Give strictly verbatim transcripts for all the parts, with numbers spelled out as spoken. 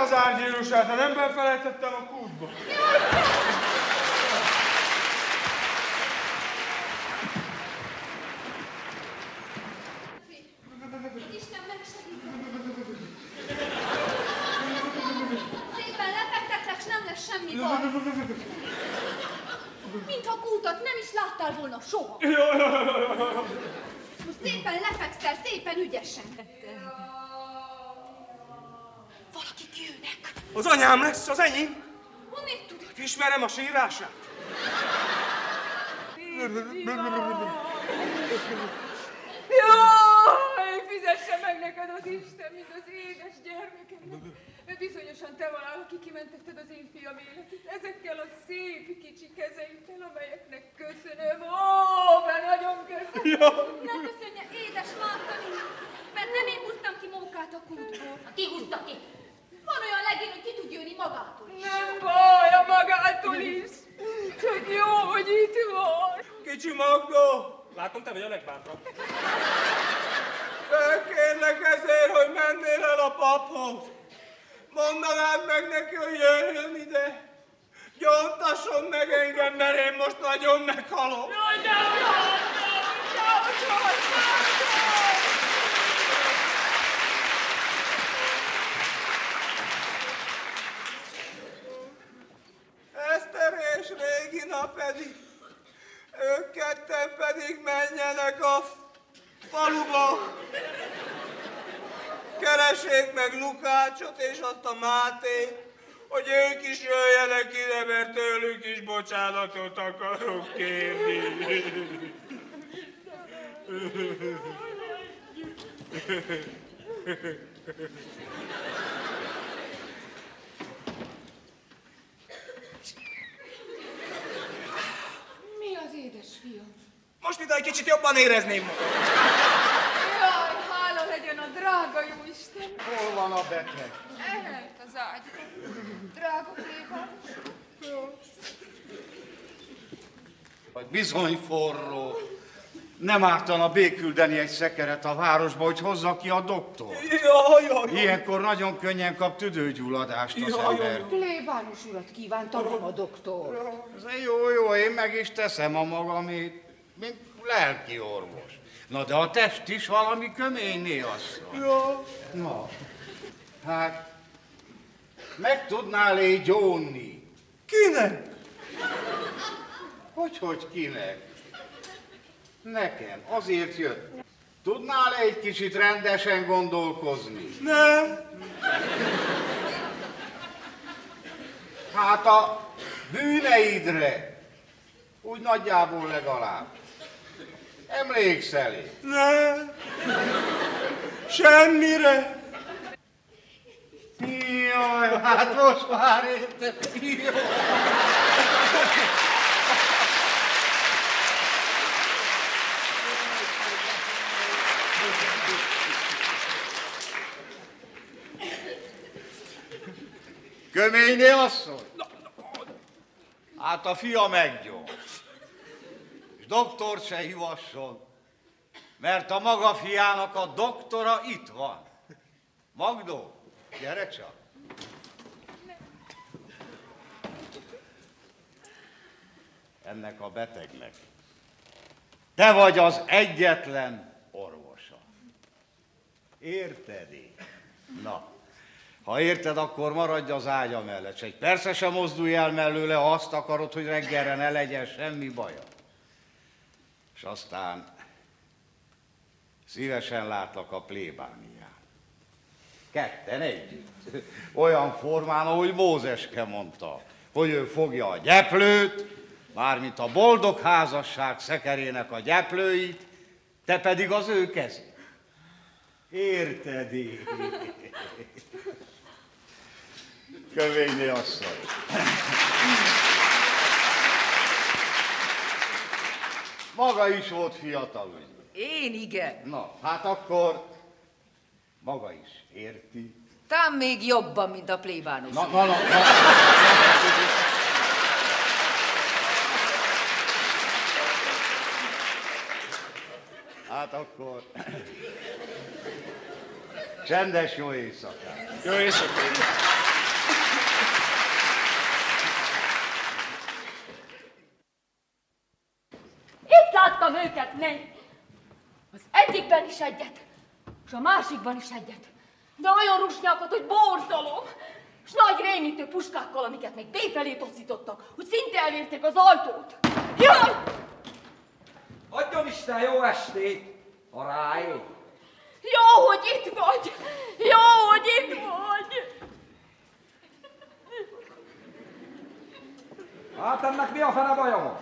az árgyérusát, ha nem befelejtettem a kútba. Isten megsegített. Szépen lefektetlek, s nem lesz semmi baj. Mintha kútot nem is láttál volna soha. Most szépen lefekszel, szépen ügyesen. Valakik jönnek. Az anyám lesz, az enyém. Honnét tudod? Ismerem a sírását. Jaj, fizesse meg neked az Isten, mint az édes gyermekemnek. Mert bizonyosan te valahol, aki kimentetted az én fiam életét, ezekkel a szép kicsi kezeiddel, amelyeknek köszönöm. Ó, be nagyon köszönöm. Ja. Ne köszönje, édes Mártani, mert nem én húztam ki mókát a kútból. Ki húzta ki? Van olyan legény, hogy ki tud jönni magától is. Nem baj, a magától is. Csak jó, hogy itt van. Kicsi Magda, Látom, te vagy a legbátrabb. felkérlek ezért, hogy mennél el a paphoz. Mondanád meg neki, hogy jöjjön ide. Gyóntasson meg engem, mert én most nagyon meghalok. Jaj, de olyan, de olyan, Eszter és Régina pedig, ők ketten pedig menjenek a faluba. Keressék meg Lukácsot és azt a Mátét, hogy ők is jöjjenek ide, mert tőlük is bocsánatot akarok kérni. Mi az édes fiam? Most, mint egy kicsit jobban érezném magam. Jaj, hála legyen a drága jóisten. Hol van a beteg? Ehelyt az ágyban. Drága plébános. Bizony forró. Nem ártana béküldeni egy szekeret a városba, hogy hozza ki a doktor. Jaj, jaj, jaj. Ilyenkor nagyon könnyen kap tüdőgyulladást az Jaj, ember. jaj. Plébános urat kívántam, a doktor. Ez jó, jó, én meg is teszem a magamét, mint lelki orvos. Na de a test is valami köményné asszony. Ja. Na, hát, meg tudnál így gyónni? Kinek? Hogy-hogy kinek? Nekem, azért jött. Tudnál egy kicsit rendesen gondolkozni? Nem. Hát a bűneidre, úgy nagyjából legalább. Emlékszel? Nem. Semmire. Jaj, hát most már értem. Jaj. Köményné asszony? Hát a fia meggyólt. És doktort se hívasson, mert a maga fiának a doktora itt van. Magdó, gyere csak. Ennek a betegnek. Te vagy az egyetlen orvosa. Érted? Na, ha érted, akkor maradj az ágya mellett. Egy persze sem mozdulj el mellőle, ha azt akarod, hogy reggelre ne legyen semmi baja. És aztán szívesen látlak a plébánián. Ketten együtt. Olyan formán, ahogy Mózeske mondta, hogy ő fogja a gyeplőt, mármint a boldog házasság szekerének a gyeplőit, te pedig az ő kezét. Érted? Kövényné asszony. Maga is volt fiatal, ugye? Én igen. Na, hát akkor maga is érti. Tám még jobban, mint a plébános. Na, na, na, na. Hát akkor csendes jó éjszakát. Jó éjszakát. szeretnék. Az egyikben is egyet, és a másikban is egyet. De olyan rusnyákat, hogy borzalom, és nagy rémítő puskákkal, amiket még befelé tosszítottak, hogy szinte elérték az ajtót. Jaj! Adjon Isten jó estét, a ráé. Jó, hogy itt vagy! Jó, hogy itt vagy! Hát ennek mi a fene baja van?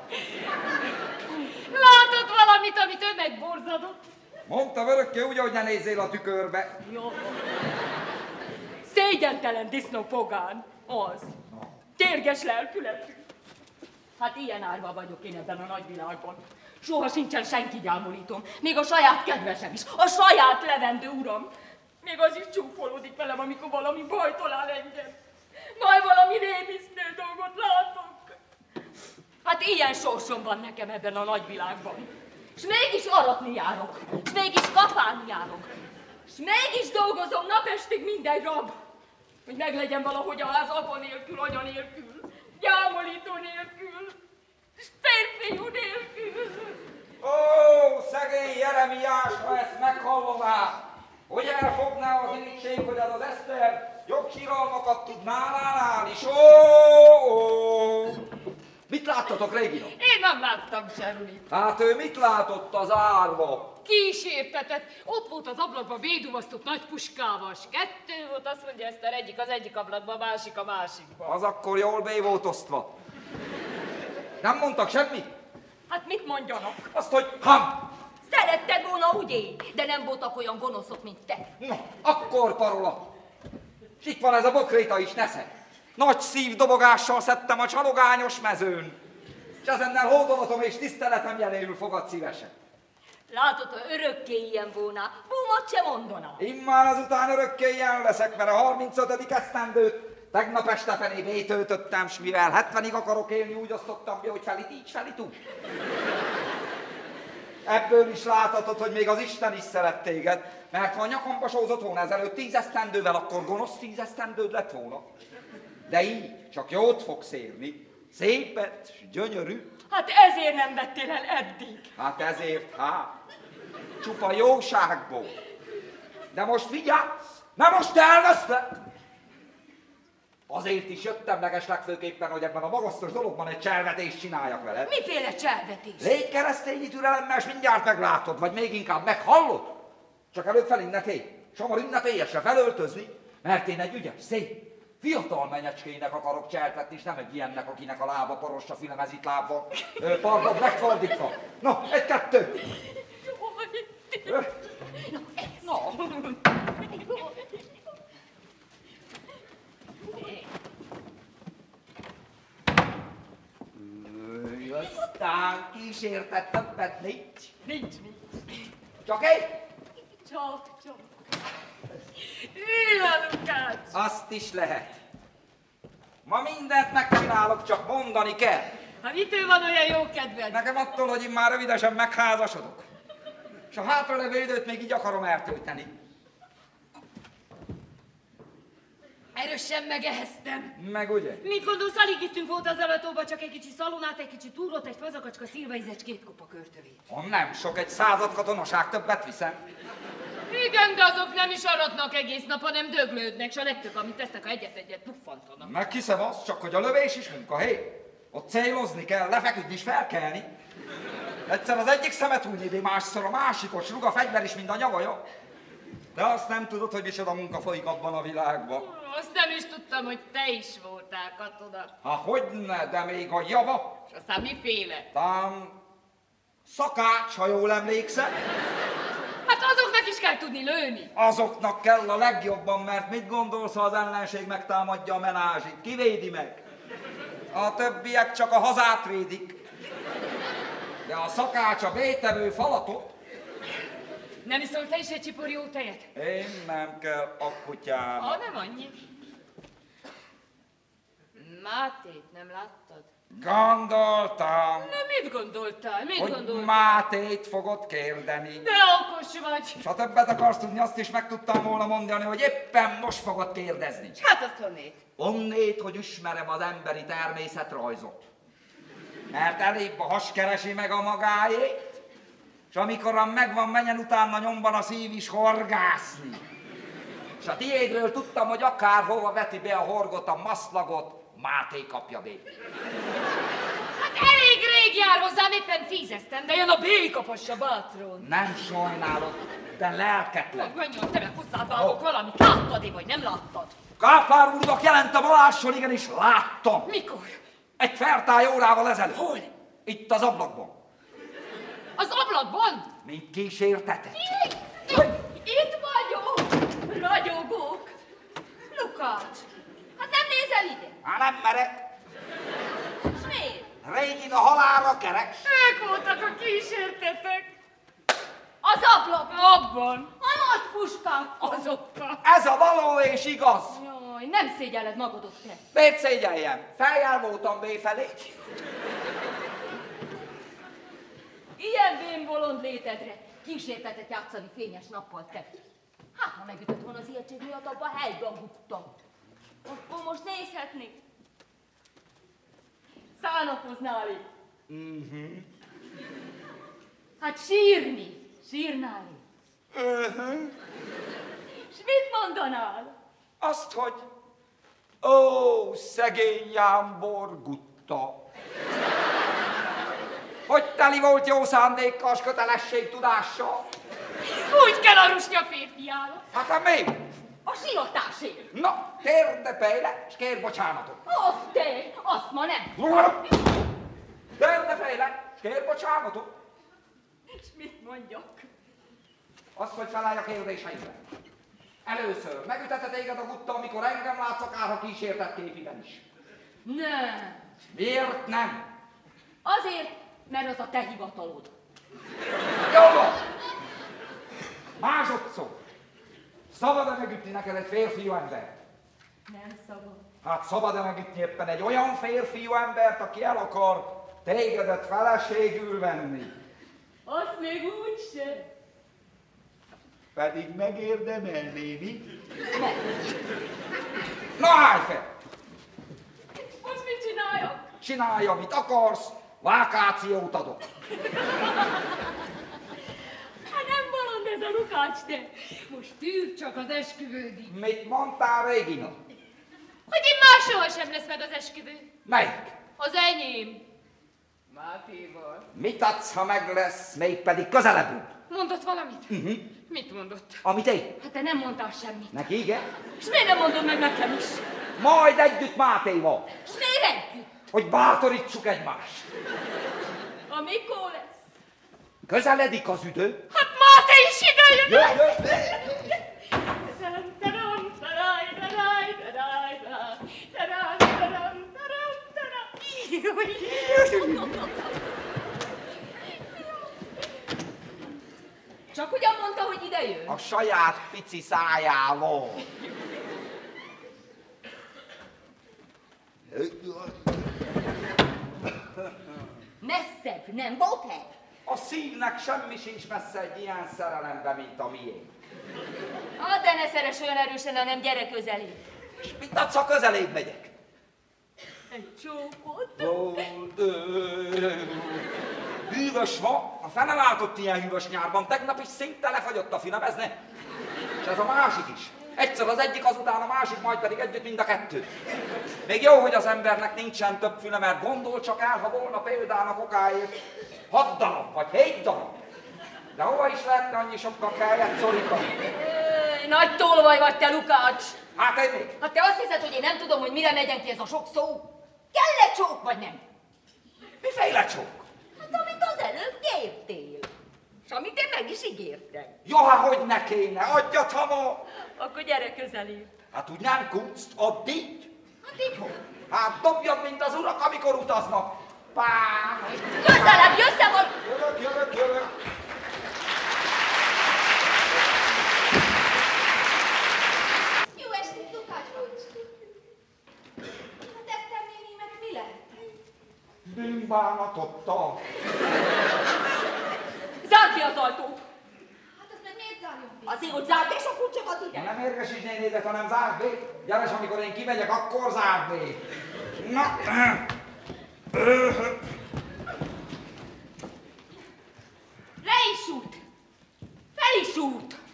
Látod valamit, amit ő megborzadott? Mondtam örökké úgy, hogy ne nézzél a tükörbe. Jó. Szégyentelen disznó pogán. Az. Kérges lelkületű. Hát ilyen árva vagyok én ebben a nagyvilágban. Soha sincsen senki gyámolítom. Még a saját kedvesem is. A saját levendő uram. Még az is csúfolódik velem, amikor valami baj talál engem. Majd valami rémisztő dolgot látok. Hát ilyen sorsom van nekem ebben a nagyvilágban. S mégis aratni járok. S mégis kapálni járok. S mégis dolgozom napestig minden rab. Hogy meglegyen valahogy a ház apa nélkül, anya nélkül. Gyámolító nélkül. S férfiú nélkül. Ó, szegény Jeremiás, ha ezt meghallaná, hogy elfogná az irigység, hogy az az Eszter jobb síralmakat tud nálán állni. Ó, ó. Mit láttatok, Régina? Én nem láttam semmit. Hát ő mit látott az árva? Kísértetett. Ott volt az ablakban véduvasztott nagy puskával, s kettő volt, azt mondja Eszter, egyik az egyik ablakban, a másik a másikban. Az akkor jól bé volt osztva. Nem mondtak semmit? Hát mit mondjanak? Azt, hogy ham! Szeretted volna, ugye? De nem voltak olyan gonoszok, mint te. No, akkor parola. És itt van ez a bokréta is, nesze. Nagy szívdobogással szedtem a csalogányos mezőn. És ezennel hódolatom és tiszteletem jeléül fogad szívesen. Látod, ha örökké ilyen volna, búmat sem mondaná. Immár azután örökké ilyen leszek, mert a harmincötödik esztendőt tegnap este fené bétöltöttem, s mivel hetvenig akarok élni, úgy osztottam be, hogy felit így, felit úgy. Ebből is láthatod, hogy még az Isten is szeret téged, mert ha a nyakamba sózott volna ezelőtt tíz esztendővel, akkor gonosz tíz esztendőd lett volna. De így csak jót fogsz érni, szépet, s gyönyörűt. Hát ezért nem vettél el eddig. Hát ezért, hát, csupa jóságból. De most vigyázz, mert most elveszlek. Azért is jöttem legeslegfőképpen, hogy ebben a magasztos dologban egy cselvetést csináljak veled. Miféle cselvetés? Légy keresztényi türelemmel, és mindjárt meglátod, vagy még inkább meghallod. Csak előbb felinnetél, s hamar ünnepélyesre felöltözni, mert én egy ügyes, szép, fiatal menyecskének akarok cseltetni, és nem egy ilyennek, akinek a lába poros, a füle mezit lábban, pardon, megfordítva. No, egy-kettő. No. Aztán kísértett többet nincs. Nincs, nincs. Csak egy? Csak, csak. Ülj, Lukács! Azt is lehet. Ma mindent megcsinálok, csak mondani kell. Ha mitől van olyan jó kedved? Nekem attól, hogy én már rövidesen megházasodok. És a hátralevő időt még így akarom eltölteni. Erősen megeheztem. Meg ugye? Mit gondolsz, alig ittünk volt az alatóba, csak egy kicsi szalonát, egy kicsi túrót, egy fazakacska szilvaizet, két kopa körtövét. Oh, nem sok, egy század katonaság többet viszem. Igen, de azok nem is aratnak egész nap, hanem döglődnek, s a legtöbb, amit tesznek, ha egyet-egyet puffantanak. Meghiszem azt, csak hogy a lövés is munkahely. Ott célozni kell, lefeküdni és felkelni. Egyszer az egyik szemet úgy nyíli, másszor a másikot, s rúg a fegyver is, mint a nyavaja. De azt nem tudod, hogy micsoda munka folyik abban a világban. Azt nem is tudtam, hogy te is voltál katona. Há, hogyne, de még a java. És aztán miféle? Tám... szakács, ha jól emlékszem. Hát azoknak is kell tudni lőni. Azoknak kell a legjobban, mert mit gondolsz, ha az ellenség megtámadja a menázsit? Ki védi meg? A többiek csak a hazát védik. De a szakács a bétevő falatot. Nem iszol te is egy csipor jó tejet? Én nem kell a kutyám. Ha, nem annyi. Mátét nem láttad? Gondoltam, Na, mit gondoltál? Mit hogy gondoltál? Mátét fogod kérdeni. De okos vagy. S ha többet akarsz tudni, azt is meg tudtam volna mondani, hogy éppen most fogod kérdezni. Hát azt honnét? Onnét, hogy ismerem az emberi természetrajzot. Mert elébb a has keresi meg a magáét, és amikor megvan, menjen utána nyomban a szív is horgászni. És a tiédről tudtam, hogy akárhova veti be a horgot, a maszlagot, Máté kapja be. Hát elég rég jár hozzám, éppen tízeztem, de jön a békapassa bátron. Nem sajnálod, de lelketlen. Menjön, te meg hozzád vágok valamit. Láttad-e, vagy nem láttad? Kápár úrnak jelentem alásson, igenis láttam. Mikor? Egy fertály órával ezelőtt. Hol? Itt az ablakban. Az ablakban? Mint kísértetet. Itt vagyok! Ragyogók! Lukács, hát nem nézel ide? Hát nem merek. És miért? Régina halálra kerek. Ők voltak a kísértetek. Az ablak? Abban. A nagy puskák azokkal. Ez a való és igaz. Jaj, nem szégyelled magadot te. Miért szégyeljem? Feljel voltam béfelé. Ilyen vén bolond létedre kísértetet játszani fényes nappal te. Hát, ha megütött volna az ijegység miatt, abba helyben buktam. Akkor most nézhetnék. Szánakoznál itt. Uh-huh. Hát sírni. Sírnál itt. Uh-huh. S mit mondanál? Azt, hogy ó, szegény Jámbor Gutta. Hogy teli volt jó szándékkal, s kötelességtudással. Úgy kell a rusnya férfiának. Hát a mi? A siratásért. Na, térdepelj le, s kérj bocsánatot. Azt te, azt ma nem. Térdepelj le, s kérj bocsánatot. És mit mondjak? Azt, hogy felállj a kérdéseimre. Először megütette téged a Gutta, amikor engem látsz, akár a kísértett képiben is. Nem. Miért nem? Azért, mert az a te hivatalod. Jó van. Másodszor. Szabad-e megütni neked egy férfiú embert? Nem szabad. Hát szabad-e megütni éppen egy olyan férfiú embert, aki el akar tégedet feleségül venni? Azt még úgyse. Pedig megérdemelné, mi? Na, állj fel! Most mit csináljak? Csinálj, amit akarsz, vákációt adok. Hát nem bolond ez a Lukács, te. Most tűr csak az esküvődig. Mit mondtál, Régina? Hogy én már sohasem lesz meg az esküvő. Melyik? Az enyém. Mátéval. Mit adsz, ha meg lesz, mégpedig közelebbül? Mondott valamit? Uh-huh. Mit mondott? Amit én? Hát te nem mondtál semmit. Neki igen? És miért nem mondod meg nekem is? Majd együtt Mátéval, És miért együtt? hogy bátorítsuk egymást. Amikor lesz? Közeledik az idő. Hát Máté is ide jön! Jöjj, jöjj! Csak ugyan mondta, hogy ide jön? A saját pici szájával. Messzebb, nem volt hely? A szívnek semmi sincs messze egy ilyen szerelembe, mint a miénk. Ah, de ne szeres olyan erősen, hanem gyere közelé. És mit adsz, ha közelébb megyek? Egy csókot. Ó, ö, hűvös van, a fene látott ilyen hűvös nyárban, tegnap is szinte lefagyott a finem, ez ne. És ez a másik is. Egyszer az egyik, azután a másik, majd pedig együtt mind a kettő. Még jó, hogy az embernek nincsen több füle, mert gondol csak el, ha volna példának okáért hat darab, vagy hét darab. De hova is lehetne annyi sokkal kellett szorítani? Ö, nagy tolvaj vagy te, Lukács. Hát én még? Hát te azt hiszed, hogy én nem tudom, hogy mire megyen ki ez a sok szó? Kell-e csók, vagy nem? Miféle csók? Hát amit az előbb kértél. És amit én meg is ígértem. Ja, hogy ne kéne, adjad, ha ma. Akkor gyere közelé. Hát úgy nem kunst, add így. Hát így hol? Hát dobjad, mint az urak, amikor utaznak. Pá! Közelebb, jössze vagy! Jövök, jövök, jövök. Jó estét, Lukács bácsi! Hát Eszter néninek mi lett? Bűnbánatottal. Zárd ki az ajtót! Hát azt meg miért zárjon ki? Azért, hogy zárd be, és akkor csak ad ide. Nem érgesíts nénédet, hanem zárd be. Gyere, és amikor én kimegyek, akkor zárd be. Na. Le is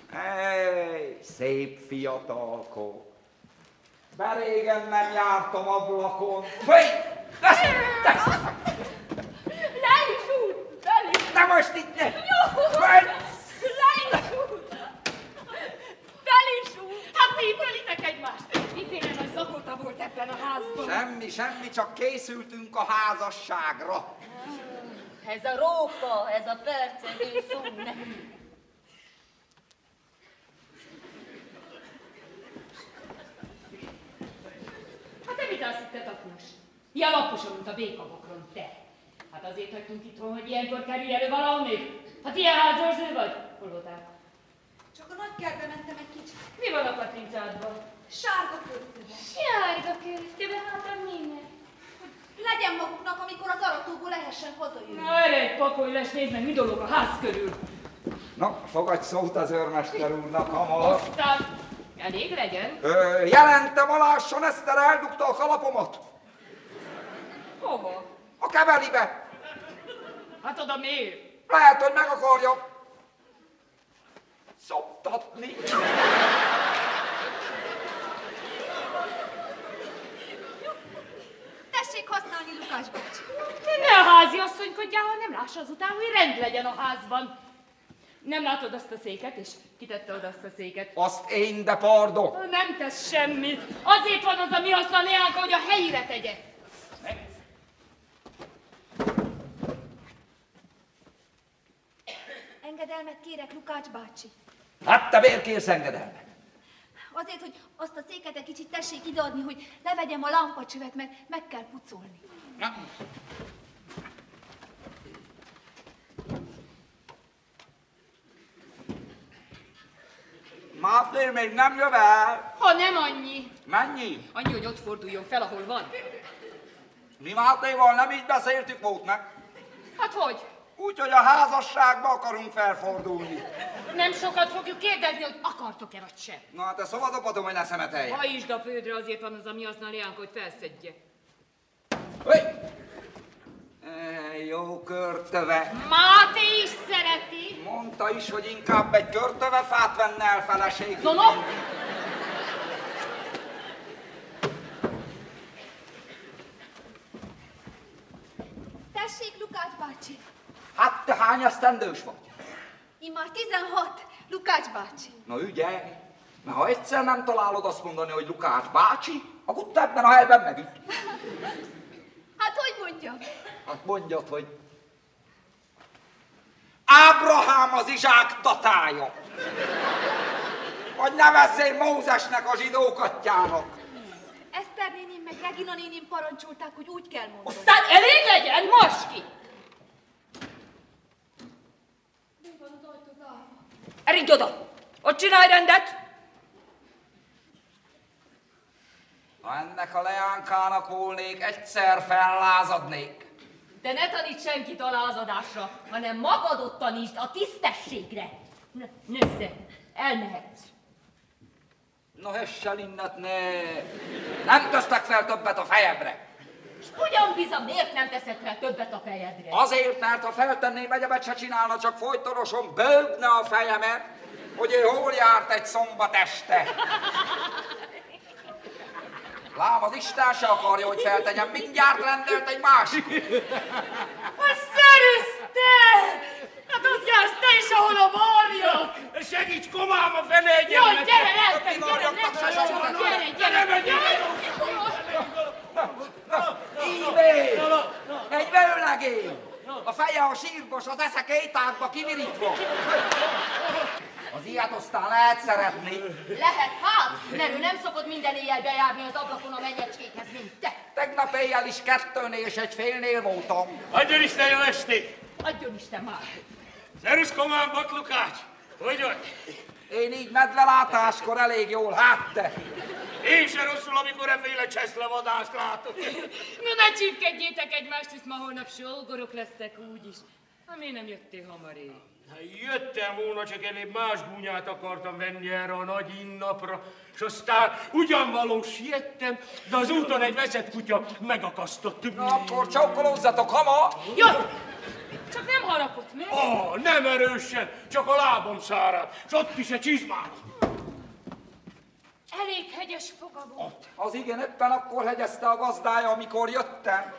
Ej, szép fiatalko. De régen nem jártam ablakon. Főj! Lejts úr! Felé! De most itt ne! Jó! Főj! Lejts úr! Felés úr! Hát mi fölitek egymást? Miféle nagy zakota volt ebben a házban? Semmi, semmi, csak készültünk a házasságra. Ez a róka, ez a percegő szó nem. Hát te mit azt hitted, apus? Ilyen laposan, mint a békabokron, te. Hát azért hagytunk itthon, hogy ilyenkor kerülj elő valahonnét. Hát ilyen házőrző vagy? Hol voltál? Csak a nagy kertbe mentem egy kicsit. Mi van a Katrincádban? Sárga költőbe. Sárga költőbe, hát a minek? Legyen maguknak, amikor az aratóból lehessen hazajönni. Na, erre egy pakolj lesz, nézd meg, mi dolog a ház körül. Na, fogadj szót az őrmester úrnak hamar. Aztán elég legyen. Ö, jelentem alásson, Eszter eldugta a kalapomat. Hova? A kevelibe. Hát oda miért? Lehet, hogy meg akarja szoptatni. Tessék használni, Lukács bácsi. Ne a házi asszonykodjál, ha nem lássa azután, hogy rend legyen a házban. Nem látod azt a széket, és kitette oda azt a széket? Azt én, de pardon. Nem tesz semmit. Azért van az a mi haszna Leánka, hogy a helyére tegye. Engedelmet kérek, Lukács bácsi. Hát te miért kérsz engedelmet? Azért, hogy azt a széket egy kicsit tessék ideadni, hogy levegyem a lámpacsövet, mert meg kell pucolni. Na. Máté még nem jön el. Ha nem annyi. Mennyi? Annyi, hogy ott forduljon fel, ahol van. Mi Mátéval nem így beszéltük volt meg. Hát hogy? Úgy, hogy a házasságba akarunk felfordulni. Nem sokat fogjuk kérdezni, hogy akartok-e vagy sem. Na hát ezt szóval dobatom, hogy ne szemeteljen. Hajtsd a földre, azért van az a mi haszna Leánka, hogy felszedje. Hey! E, jó körtöve. Máté is szereti. Mondta is, hogy inkább egy körtöve fát venne el feleség. No, no. Tessék, Lukács bácsi. Hát te hány esztendős vagy? Én már tizenhat, Lukács bácsi. Na ügyelj, mert ha egyszer nem találod azt mondani, hogy Lukács bácsi, akkor te ebben a helyben megüt. Hát hogy mondjam? Hát mondjad, hogy Ábrahám az Izsák datája. Vagy nevezzél Mózesnek a zsidók atyjának. Eszter néném meg Regina néném parancsolták, hogy úgy kell mondani. Aztán elég legyen, most ki! Mi van az ajtó zárva? Erígy oda! Ott csinálj rendet! Ha ennek a Leánkának volnék, egyszer fellázadnék. De ne taníts senkit a lázadásra, hanem magadot tanítsd a tisztességre. Ne, nézze, elmehetsz. No hessel innet, ne! Nem tesztek fel többet a fejemre. És ugyan bizony, miért nem teszed fel többet a fejedre? Azért, mert ha feltenném, egyebet se csinálna, csak folytonosan bőgne a fejemet, hogy ő hol járt egy szombat este. Lám, az Isten se akarja, hogy feltegyem, mindjárt rendelt egy másik. A szerüzte! Hát ott jársz te is, ahol a varjak! Segíts, komám, a fene egyen! Jaj, gyere, lelkem, gyere, Varjaknak, gyere, gyere, gyere, gyere! Ívé! Egy vőlegény! A feje a sírbos, az esze két ágba kivirítva. Az ilyet aztán lehet szeretni. Lehet, hát, mert ő nem szokott minden éjjel bejárni az ablakon a mennyecskékhez, mint te. Tegnap éjjel is kettőnél és egy félnél voltam. Adjon Isten jó estét! Adjon Isten már! Szerusz, komám, Bak Lukács! Hogy vagy? Én így medvelátáskor elég jól, hát te. Én se rosszul, amikor efféle cseszlevadást látok. No, ne csípkedjétek egymást, hisz ma holnap sógorok lesztek úgyis. Ha miért nem jöttél hamarék? Hát jöttem volna, csak elébb más gúnyát akartam venni erre a nagy innapra, és aztán ugyanvaló siettem, de az úton egy veszett kutya megakasztott. Na akkor csókolózzatok hamar! Jó! Csak nem harapott meg. Ó, oh, nem erősen, csak a lábam száradt, s ott is egy csizmám. Elég hegyes foga volt. Az igen, éppen akkor hegyezte a gazdája, amikor jöttem.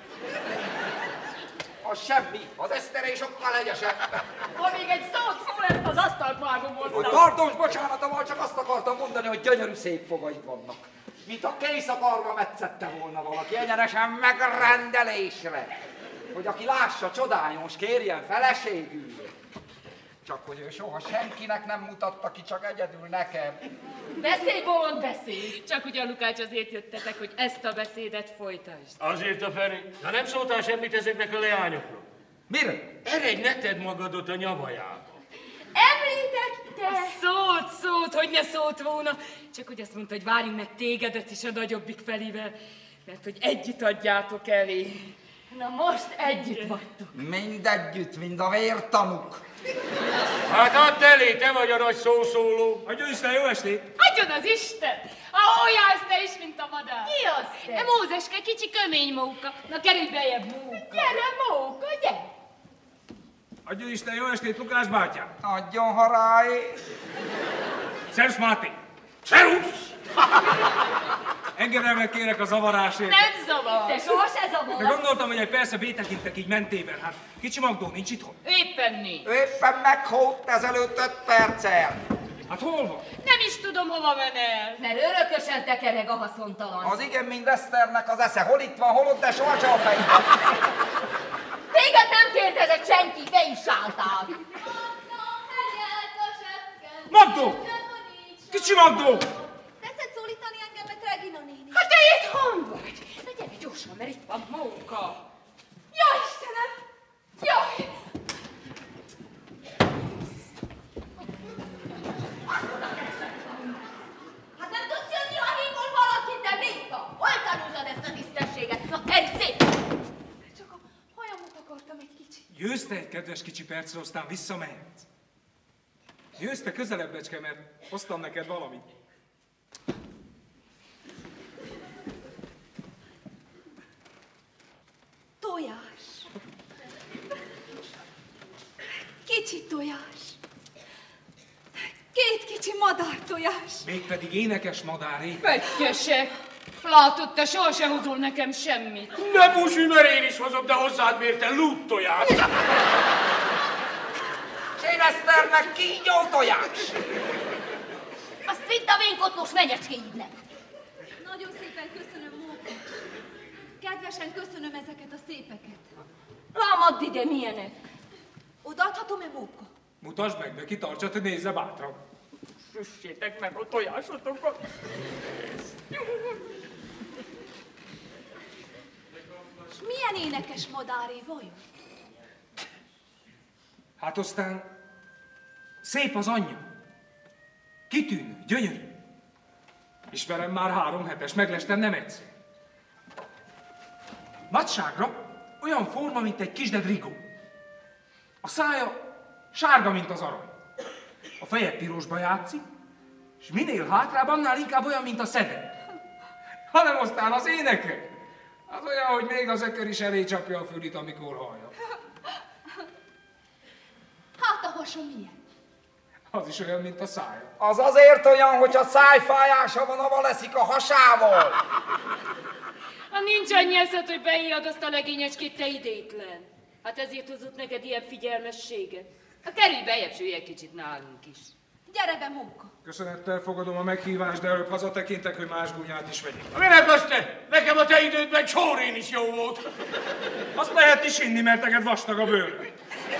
Az semmi, az esztere is sokkal hegyesebb. Ha még egy szót szól, ezt az asztalt vágom Hogy hozzá. tartós bocsánatommal csak azt akartam mondani, hogy gyönyörű szép fogaid vannak. Mint a kész a karba metszette volna valaki, egyenesen megrendelésre. Hogy aki lássa, csodáljon, s kérjen feleségül. Csak hogy ő soha senkinek nem mutatta ki, csak egyedül nekem. Beszélj, bolond, beszélj! Csak ugye, Lukács, azért jöttetek, hogy ezt a beszédet folytasd. Azért a Feri, na nem szóltál semmit ezeknek a leányokról. Mire? Eredj, ne tedd magadot a nyavajába. Említette! Szót, szót, hogy ne szólt volna. Csak hogy azt mondta, hogy várjunk meg tégedet is a nagyobbik felével, mert hogy együtt adjátok elé. Na most együtt vagytok. Mindegyütt, mind a vértanuk. Hát add elé, te vagy a nagy szószóló. Adjon Isten, jó estét! Adjon az Isten! Ahogy állsz te is, mint a madár. Ki az te? E Mózeske, kicsi kömény móka. Na kerülj bejebb, móka. Gyere, móka, gyere! Adjon Isten, jó estét, Lukás bátyám! Adjon haráj. Szervusz, Máté! Szerusz! Engedelmet kérek a zavarásért. Nem zavar. Te soha se De zavarsz. gondoltam, hogy egy persze bétekintek így mentében. Hát kicsi Magdó nincs itthon. Éppen nincs. Éppen meghódt ezelőtt öt perccel. Hát hol van? Nem is tudom, hova men el. Mert örökösen tekereg a haszontalan. Az igen, mind Eszternek az esze. Hol itt van, hol ott, de sohasem a fejében. Téged nem kérdezett senki, be is álltál. Magdó! Kicsi Magdó! Tetszett szólítani engemet, Regina néni? Hát te itthon vagy. Na gyere gyorsan, mert itt van móka. Jaj, Istenem! Jaj! Hát nem tudsz jönni a hímból valaki, de Mika? Hol tanultad ezt a tisztességet? Na, gyere szép! Csak a hajamot akartam egy kicsit. Jössz te egy kedves kicsi percre, aztán visszamehetsz. Jössz te közelebb, becske, mert hoztam neked valamit. Tojás. Kicsi tojás. Két kicsi madár tojás. Mégpedig énekes madáré. Pettyesek. Látod, te sohasem hozol nekem semmit. Ne búsulj, mert én is hozom, de hozzád mérten lúttoját. S én Eszternek kígyó tojás. Azt vidd a vénkotnos menyecskéidnek. Nagyon szépen köszönöm, Móka. Kedvesen köszönöm ezeket a szépeket. Lámadd ide, milyenek. Odaadhatom-e, Móka? Mutasd meg neki, tartsad, hogy nézze bátran. Süssétek meg a tojásotokat. És milyen énekes madáré vajon? Hát aztán szép az anyja. Kitűnő, gyönyörű. Ismerem már három hetes, meglestem nem egyszer. Nagyságra olyan forma, mint egy kisded rigó. A szája sárga, mint az arany. A feje pirosba játszik, és minél hátrább, annál inkább olyan, mint a szede. Hanem aztán az éneke. Az olyan, hogy még az ökör is elé csapja a fülit, amikor hallja. Hát a hasa milyen? Az is olyan, mint a szája. Az azért olyan, hogyha szájfájása van, avval leszik a hasával. Ha nincs annyi eszed, hogy beírjad azt a legényecskét, te idétlen. Hát ezért hozott neked ilyen figyelmességet. Ha kerülj bejebb, sülj egy kicsit nálunk is. Gyere be, Móka. Köszönettel fogadom a meghívást, de előbb hazatekintek, hogy más gúnyát is vegyek. Minek azt te? Nekem a te idődben csórén is jó volt. Azt lehet is inni, mert neked vastag a bőr.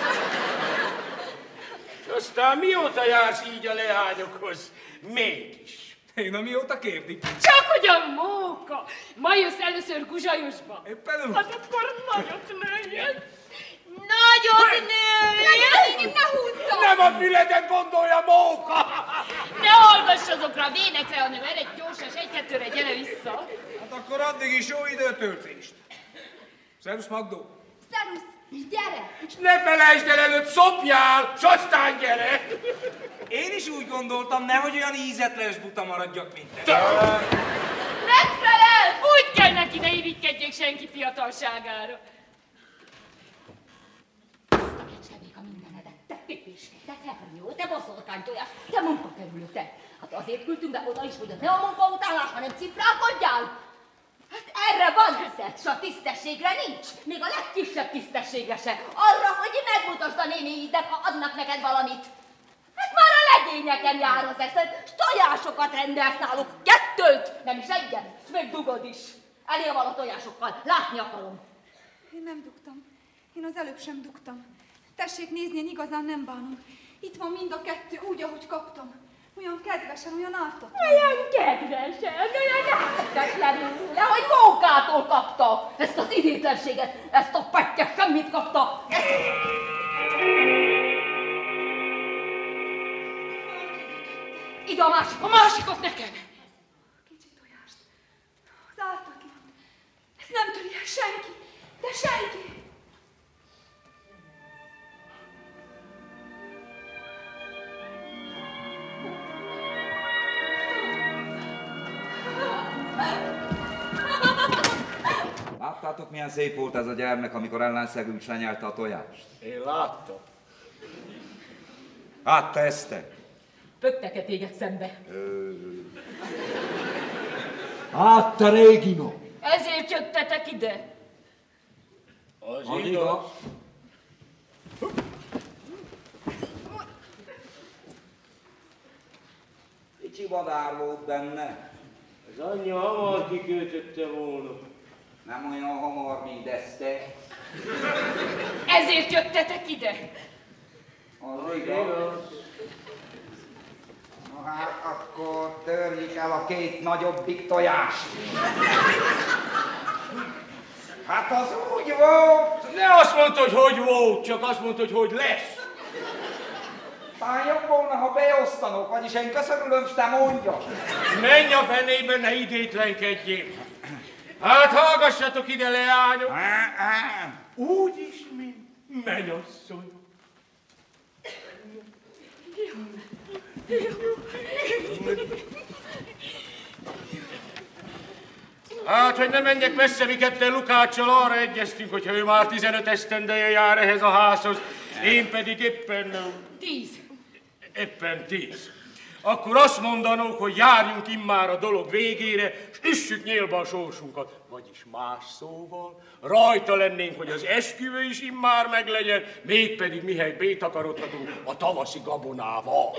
Aztán mióta jársz így a leányokhoz? Mégis. Én amióta kérdik. Csak hogy a Móka! Ma jössz először Guzsajosba. Éppen úgy. Hát akkor nagyot nőjön. Nagyot nőjön! Néni, ne húzzam! Nem a füledet gondolja, Móka! Ne hallgass azokra a vénekre, hanem eredj gyorsan, s egy-kettőre gyere vissza. Hát akkor addig is jó időtöltést. Szervusz, Magdó. Szerusz, gyere! És ne felejtsd el, előbb szopjál, s aztán gyere! Én is úgy gondoltam, nehogy olyan ízetlen és buta maradjak, mint te. Megfelel! Úgy kell neki, ne irigykedjék senki fiatalságára. te hernyó, te boszorkánytojás, te munkakerülő, te. Hát azért küldtünk be oda is, hogy ne a munka utánlás, hanem cifrákodjál. Hát erre van eszed, s a tisztességre nincs. Még a legkisebb tisztességre se. Arra, hogy megmutasd a néniidnek, ha adnak neked valamit. Hát már a legényeken jár az eszed, s tojásokat rendelsz náluk. Kettőt, nem is egyet, s még dugod is. Elé van a tojásokkal, látni akarom. Én nem dugtam. Én az előbb sem dugtam. Tessék nézni, én igazán nem bánom. Itt van mind a kettő, úgy, ahogy kaptam. Olyan kedvesen, olyan ártatlan. Olyan kedvesen, olyan ártatlanul, nehogy mókától kapta. Ezt az idétlenséget, ezt a pettyet semmit kapta. Ezt... Ide a másik, a másikot nekem. Kicsi tojást. Az ártatlan. Ezt nem töri el senki, de senki. Láttátok, milyen szép volt ez a gyermek, amikor ellenszegünk lenyelte a tojást? Én láttam. Látta ezt te? Pöktek-e téged szembe? Látta Régino? Ezért jöttetek ide. Az, Az igaz. igaz. Kicsi madár volt benne. Az anyja hamar kiköltötte volna. Nem olyan hamar, mint ezt te. Ezért jöttetek ide. Az igaz. Na hát akkor törjük el a két nagyobbik tojást. Hát az úgy volt. Ne azt mondta, hogy hogy volt, csak azt mondta, hogy hogy lesz. Talán jobb volna, ha beosztanok, vagyis én köszönülöm, s te mondja. Menj a fenébe, ne idétlenkedjél. Hát hallgassatok ide, leányok. Úgy is, mint mennyasszony. Hát, hogy ne menjek messze, mi ketten Lukáccsal arra egyeztünk, hogyha ő már tizenöt esztendeje jár ehhez a házhoz, én pedig éppen... Tíz. Éppen tíz. Akkor azt mondanók, hogy járjunk immár a dolog végére, és üssük nyélba a sorsunkat. Vagyis más szóval, rajta lennénk, hogy az esküvő is immár meglegyen, mégpedig mihelyt bétakarodhatunk a tavaszi gabonával.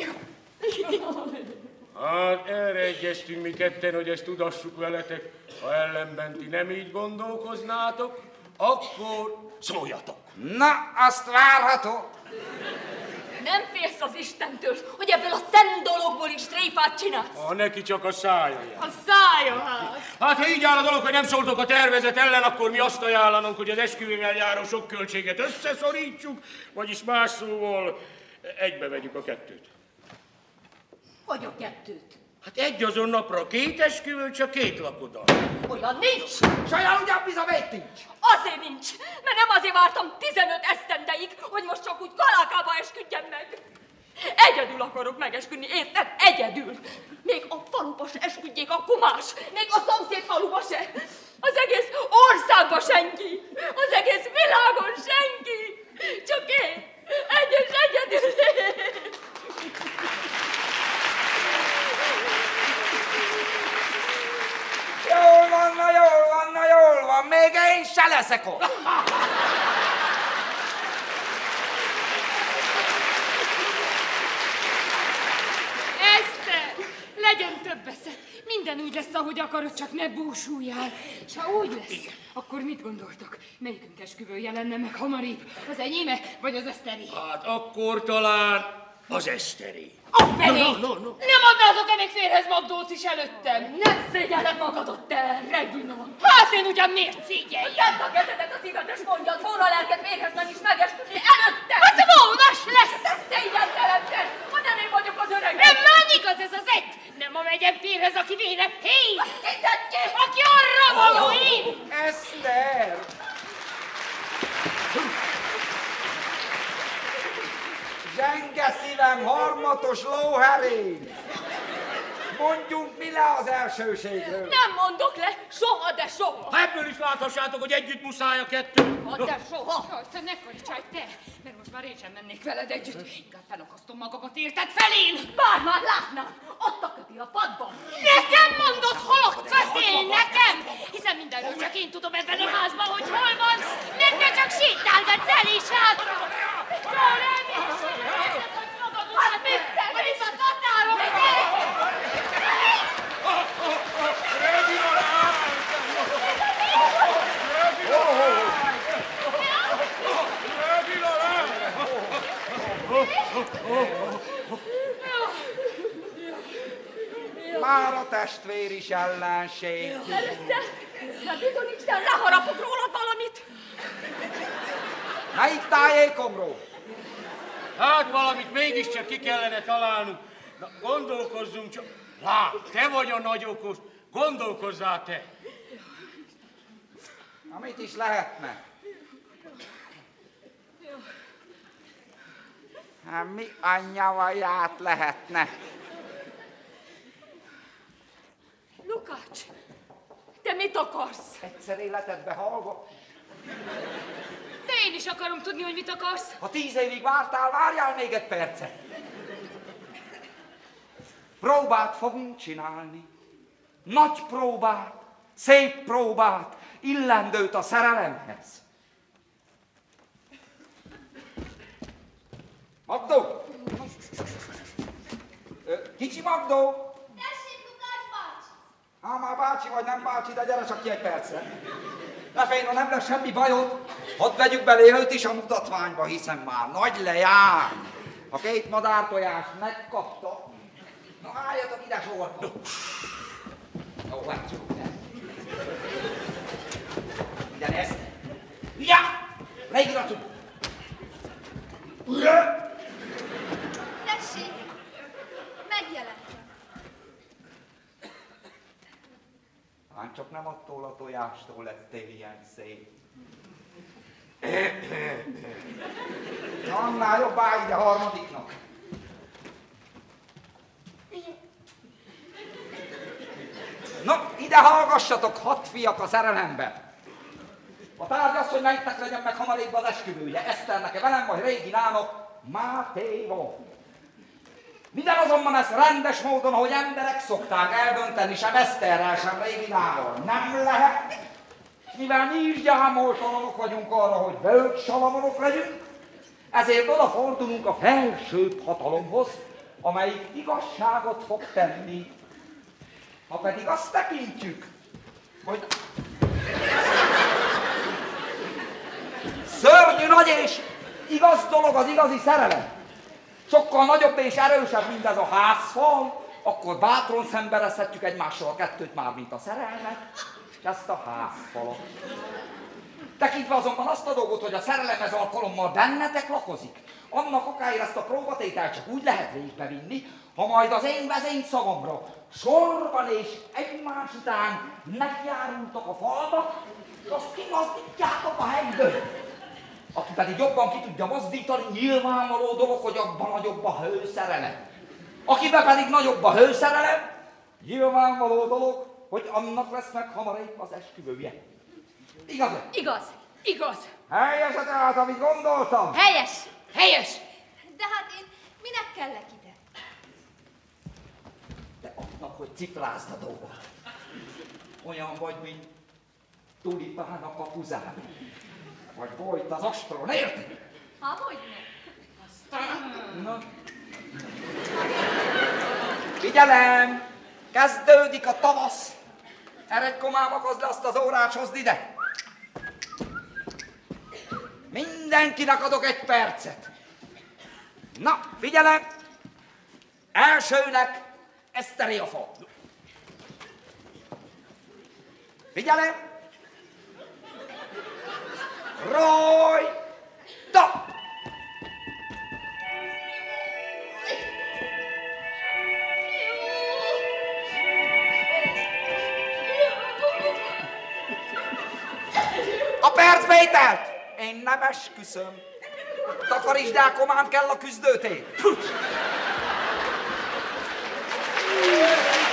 Hát erre egyeztünk mi ketten, hogy ezt tudassuk veletek, ha ellenben ti nem így gondolkoznátok, akkor szóljatok. Na, azt várható. Nem félsz az Istentől, hogy ebből a szent dologból is tréfát csinálsz? Ha neki csak a szája jár. A szája hát. Hát, ha így áll a dolog, hogy nem szóltok a tervezet ellen, akkor mi azt ajánlanunk, hogy az esküvővel járó sok költséget összeszorítsuk, vagyis más szóval egybe vegyük a kettőt. Hogy a kettőt? Hát egy azon napra két esküvő, csak két lakodal. Olyan nincs. Sajnál ugyan bizavét nincs. Azért nincs, mert nem azért vártam tizenöt esztendeig, hogy most csak úgy kalákába esküdjem meg. Egyedül akarok megesküdni, érted? Egyedül. Még a faluba se esküdjék akkor más. Még a szomszéd faluba se. Az egész országba senki. Az egész világon senki. Csak én. Egyes egyedül. Jól van, na jól van, na jól van, még én se leszek ott. Eszter, legyen több eszed. Minden úgy lesz, ahogy akarod, csak ne búsuljál. És ha úgy lesz, igen, akkor mit gondoltok? Melyikünk esküvője lenne meg hamarabb? Az enyéme, vagy az Eszteri? Hát akkor talán az Eszteri. A fené! No, no, no, no. Nem adnátok-e még férhez Magdót is előttem? Nem szégyelled magadot, te, Regina! Hát én ugyan miért szégyeljem? Tedd a kezedet a szívedre, s mondjad, volna lelked férhez menni, és megesküdni előtte! Hát volnas lesz! Te szégyellteled, te! Ha nem én vagyok az öreg! Nem már igaz ez az egy! Nem a megyem férhez, aki véne, hé! Aki arra való, én! Eszter! Zsenge szívem, harmatos lóherény! Mondjunk mi le az elsőségről. Nem mondok le, soha, de soha. Ha ebből is láthassátok, hogy együtt muszáj a kettő. Ha, de soha. Jaj, te ne karicsálj, te! Mert most már én sem mennék veled együtt. Inkább felakasztom magamat, érted fel én? Bár már látnád, ott a köpi a padban. Nekem mondod, hol a kötél, nekem? Hiszen mindenről csak én tudom ebben a házban, hogy hol van. Mert te csak sétálgatsz el és hátra. Jó, nem is. Hát mit te, mit a tatárok? Már a testvér is ellenség. Először, de bizonyíts, de leharapok rólad valamit. Melyik tájékomról? Hát valamit mégiscsak ki kellene találnunk. Na, gondolkozzunk csak. Lát, te vagy a nagy okos. Gondolkozzál te. Amit is lehetne. Hát mi anyja vaját lehetne? Lukács, te mit akarsz? Egyszer életedbe halva. De én is akarom tudni, hogy mit akarsz. Ha tíz évig vártál, várjál még egy percet. Próbát fogunk csinálni. Nagy próbát, szép próbát, illendőt a szerelemhez. Magdó! Kicsi Magdó! Tessék, Lukács bácsi! Há, már bácsi vagy nem bácsi, de gyere csak ki egy percre. Ne félj, ha nem lesz semmi bajod, hadd vegyük belé őt is a mutatványba, hiszen már nagy lejár. A két madártojást megkapta. Na álljatok ide sorba. Jó, látjuk, ne? Minden ezt. Ja! Leíratunk. Tessék, megjelentem. Hát csak nem attól a tojástól lettél ilyen szép. Annál jobb állj ide harmadiknak. Na, ide hallgassatok, hat fiak a szerelemben. A tárgy az, hogy melyiknek legyen meg hamarébb az esküvője. Eszternek-e velem, vagy Réginának, Mátéval. Minden azonban ezt rendes módon, ahogy emberek szokták eldönteni, sem Eszterrel, sem Réginával. Nem lehet, mivel mi is gyámoltalanok vagyunk arra, hogy bölcs salamonok legyünk, ezért odafordulunk a felsőbb hatalomhoz, amelyik igazságot fog tenni. Ha pedig azt tekintjük, hogy szörnyű nagy és igaz dolog az igazi szerelem, sokkal nagyobb és erősebb, mint ez a házfal, akkor bátran szemberezhetjük egymással a kettőt már, mint a szerelmet, és ezt a házfalat. Tekintve azonban azt a dolgot, hogy a szerelem ez alkalommal bennetek lakozik, annak okáért ezt a próbatételt csak úgy lehet végbevinni, ha majd az én vezény szavamra sorban és egymás után nekiárultok a falba, és azt kimazdítjátok a helyből. Aki pedig jobban ki tudja mozdítani, nyilvánvaló dolog, hogy abban nagyobb a hőszerelem. Akiben pedig nagyobb a hőszerelem, nyilvánvaló dolog, hogy annak lesz meg hamarébb az esküvője. Igaz? Igaz, igaz. Helyes a tehát, amit gondoltam. Helyes, helyes. De hát én minek kellek ide? De annak, hogy cifrázd a dolgot. Olyan vagy, mint tulipán a kapuzán. Vagy volt az astron, érted? Ha, hogy ne? Na. Figyelem! Kezdődik a tavasz! Eredj komám, akazd le azt az órát, hozd ide! Mindenkinek adok egy percet. Na, figyelem! Elsőnek Eszteré a fa. Figyelem! Rajta! A percvételt! Én nem esküszöm. Takarítsd el, komám, kell a küzdőtér.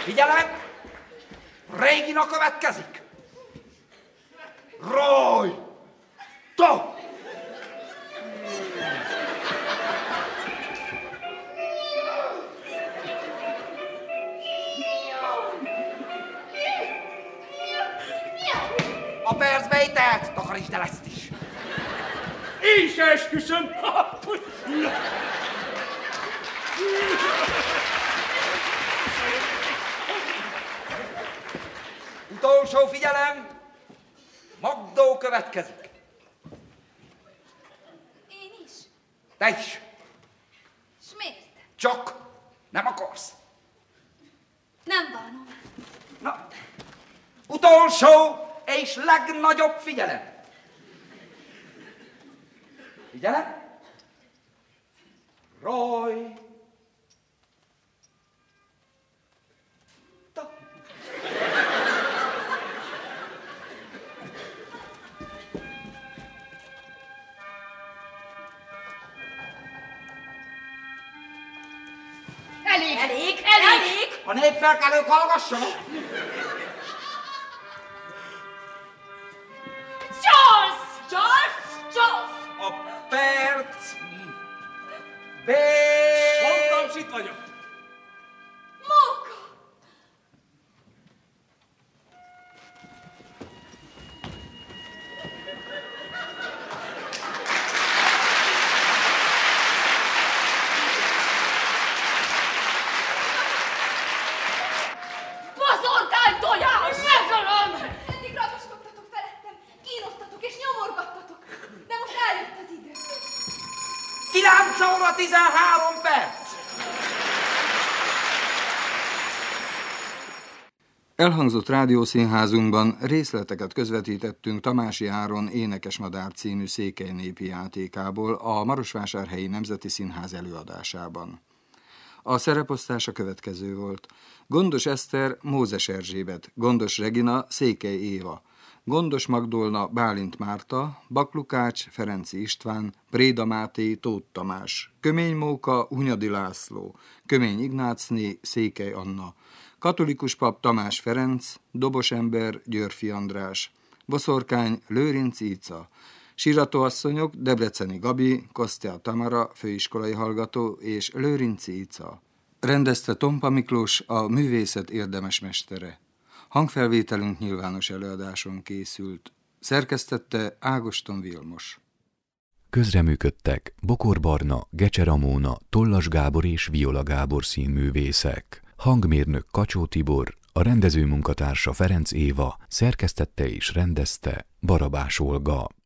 Figyelem! Régina következik! Raj! To! A percbe ételt, takarítsd el ezt is! Én se esküszöm! Utolsó figyelem! Magdó következik! Én is. Te is! S miért? Csak nem akarsz. Nem bánom. Na, utolsó és legnagyobb figyelem! Figyelem! Raj! Ta! Elég! Elég, elég, elég! A népfelkelők hallgassanak! Charles! Charles! Charles! A perc... B... Mondtam, itt vagyok. Móka! Bozorkány tojás! Megölöm! Eddig ragaszkodtatok felettem, kínosztatok és nyomorgattatok, de most eljött az idő. kilenc óra tizenhárom perc! Elhangzott rádiószínházunkban részleteket közvetítettünk Tamási Áron Énekesmadár című székely népi játékából a Marosvásárhelyi Nemzeti Színház előadásában. A szereposztás a következő volt. Gondos Eszter Mózes Erzsébet, Gondos Regina Székely Éva, Gondos Magdolna Bálint Márta, Baklukács Ferenci István, Préda Máté Tóth Tamás, Kömény Móka Hunyadi László, Kömény Ignácné Székely Anna, katolikus pap Tamás Ferenc, Dobos ember Györfi András, boszorkány Lőrinc Ica, síratóasszonyok Debreceni Gabi, Kosztia Tamara, főiskolai hallgató és Lőrinc Ica. Rendezte Tompa Miklós, a művészet érdemes mestere. Hangfelvételünk nyilvános előadáson készült. Szerkesztette Ágoston Vilmos. Közreműködtek Bokor Barna, Gecser Amóna, Tollas Gábor és Viola Gábor színművészek. Hangmérnök Kacsó Tibor, a rendező munkatársa Ferenc Éva, szerkesztette és rendezte Barabás Olga.